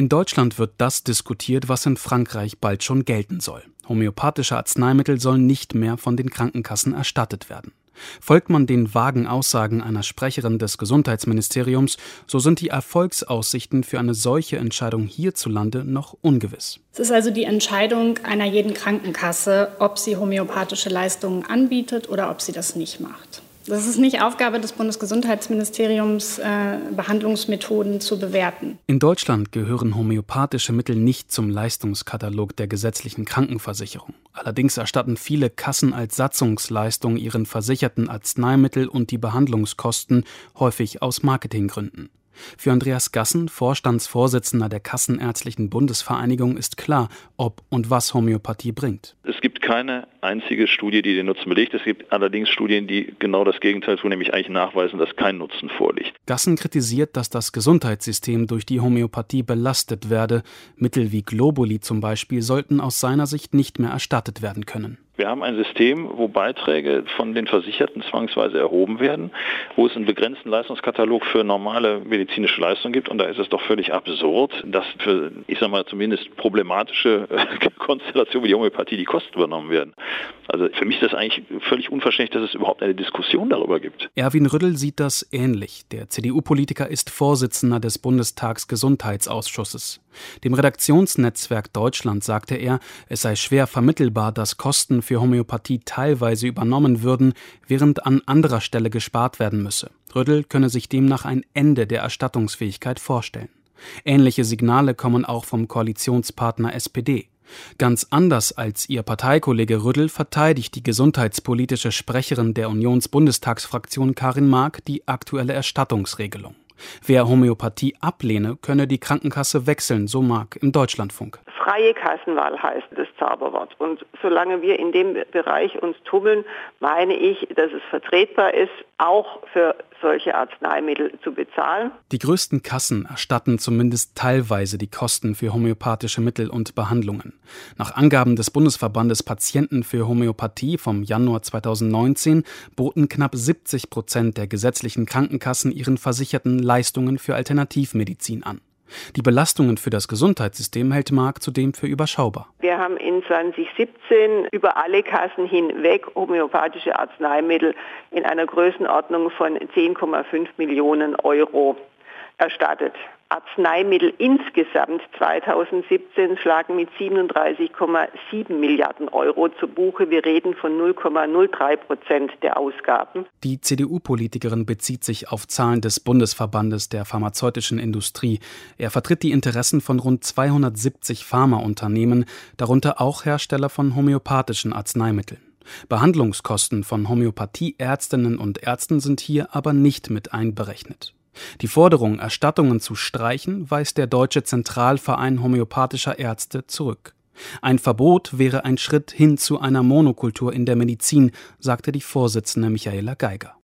In Deutschland wird das diskutiert, was in Frankreich bald schon gelten soll. Homöopathische Arzneimittel sollen nicht mehr von den Krankenkassen erstattet werden. Folgt man den vagen Aussagen einer Sprecherin des Gesundheitsministeriums, so sind die Erfolgsaussichten für eine solche Entscheidung hierzulande noch ungewiss. Es ist also die Entscheidung einer jeden Krankenkasse, ob sie homöopathische Leistungen anbietet oder ob sie das nicht macht. Das ist nicht Aufgabe des Bundesgesundheitsministeriums, Behandlungsmethoden zu bewerten. In Deutschland gehören homöopathische Mittel nicht zum Leistungskatalog der gesetzlichen Krankenversicherung. Allerdings erstatten viele Kassen als Satzungsleistung ihren Versicherten Arzneimittel und die Behandlungskosten, häufig aus Marketinggründen. Für Andreas Gassen, Vorstandsvorsitzender der Kassenärztlichen Bundesvereinigung, ist klar, ob und was Homöopathie bringt. Es gibt keine einzige Studie, die den Nutzen belegt. Es gibt allerdings Studien, die genau das Gegenteil tun, nämlich eigentlich nachweisen, dass kein Nutzen vorliegt. Gassen kritisiert, dass das Gesundheitssystem durch die Homöopathie belastet werde. Mittel wie Globuli zum Beispiel sollten aus seiner Sicht nicht mehr erstattet werden können. Wir haben ein System, wo Beiträge von den Versicherten zwangsweise erhoben werden, wo es einen begrenzten Leistungskatalog für normale medizinische Leistungen gibt. Und da ist es doch völlig absurd, dass für, zumindest problematische Konstellationen wie die Homöopathie die Kosten übernommen werden. Also für mich ist das eigentlich völlig unverständlich, dass es überhaupt eine Diskussion darüber gibt. Erwin Rüddel sieht das ähnlich. Der CDU-Politiker ist Vorsitzender des Bundestagsgesundheitsausschusses. Dem Redaktionsnetzwerk Deutschland sagte er, es sei schwer vermittelbar, dass Kosten für Homöopathie teilweise übernommen würden, während an anderer Stelle gespart werden müsse. Rüddel könne sich demnach ein Ende der Erstattungsfähigkeit vorstellen. Ähnliche Signale kommen auch vom Koalitionspartner SPD. Ganz anders als ihr Parteikollege Rüddel verteidigt die gesundheitspolitische Sprecherin der Unionsbundestagsfraktion Karin Mark die aktuelle Erstattungsregelung. Wer Homöopathie ablehne, könne die Krankenkasse wechseln, so Mark im Deutschlandfunk. Freie Kassenwahl heißt das Zauberwort. Und solange wir in dem Bereich uns tummeln, meine ich, dass es vertretbar ist, auch für solche Arzneimittel zu bezahlen. Die größten Kassen erstatten zumindest teilweise die Kosten für homöopathische Mittel und Behandlungen. Nach Angaben des Bundesverbandes Patienten für Homöopathie vom Januar 2019 boten knapp 70% der gesetzlichen Krankenkassen ihren Versicherten Leistungen für Alternativmedizin an. Die Belastungen für das Gesundheitssystem hält Mark zudem für überschaubar. Wir haben in 2017 über alle Kassen hinweg homöopathische Arzneimittel in einer Größenordnung von 10,5 Millionen Euro erstattet. Arzneimittel insgesamt 2017 schlagen mit 37,7 Milliarden Euro zu Buche. Wir reden von 0,03% der Ausgaben. Die CDU-Politikerin bezieht sich auf Zahlen des Bundesverbandes der pharmazeutischen Industrie. Er vertritt die Interessen von rund 270 Pharmaunternehmen, darunter auch Hersteller von homöopathischen Arzneimitteln. Behandlungskosten von Homöopathieärztinnen und Ärzten sind hier aber nicht mit einberechnet. Die Forderung, Erstattungen zu streichen, weist der Deutsche Zentralverein homöopathischer Ärzte zurück. Ein Verbot wäre ein Schritt hin zu einer Monokultur in der Medizin, sagte die Vorsitzende Michaela Geiger.